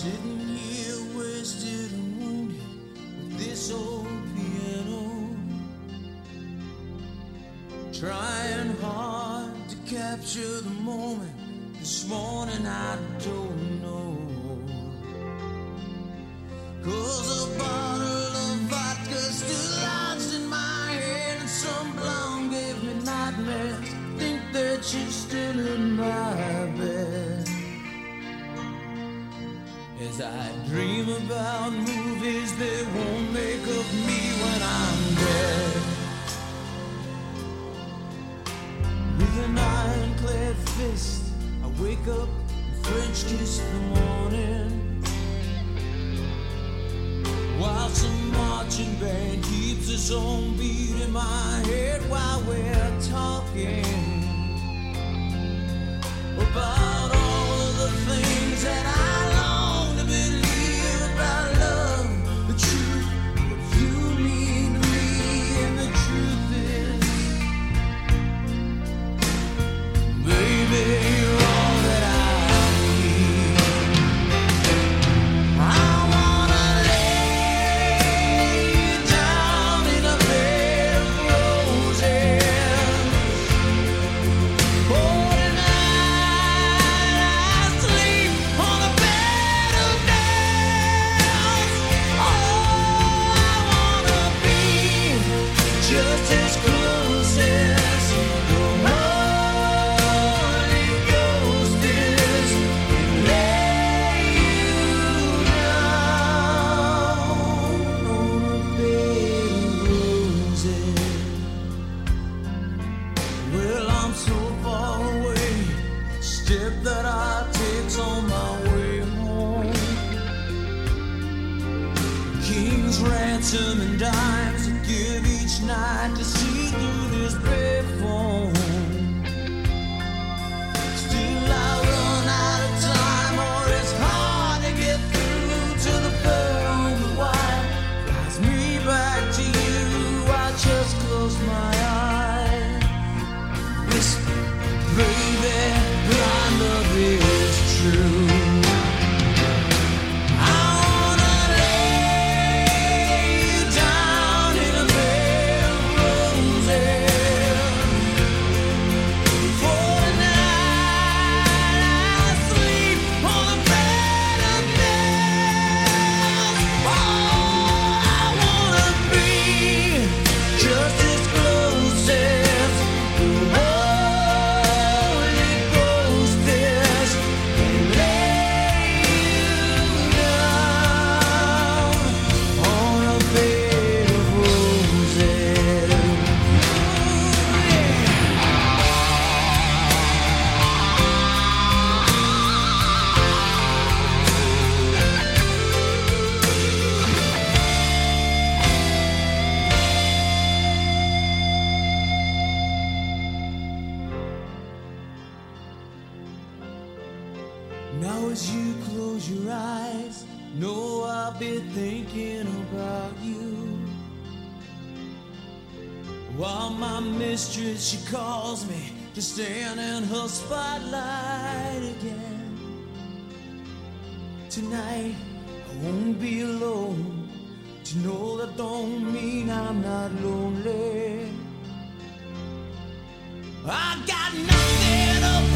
Sitting here wasted and wounded with this old piano, trying hard to capture the moment. This morning I don't know, 'cause a bottle of vodka still lodged in my head, and some blonde gave me nightmares. Think that she's still in my bed. As I dream about movies they won't make of me when I'm dead. With an ironclad fist I wake up and French kiss the morning, while some marching band keeps its own beat in my head while we're talking about all of the things that I long to believe about love, the truth, what you mean to me. And the truth is, baby, you're all that I need. I wanna lay you down in a bed of roses. Oh, just as close as the Holy Ghost is, lay you down on a bed of roses. Well, I'm so far away, step that I take's on my way home. King's ransom and dimes I give each night to see through this payphone. Still I run out of time, or it's hard to get through to the bird on the wire. Flies me back to you, I just close my eyes. Whisper, baby, our love is true. Now as you close your eyes, know I'll be thinking about you, while my mistress, she calls me to stand in her spotlight again. Tonight I won't be alone, to know that don't mean I'm not lonely. I got nothing to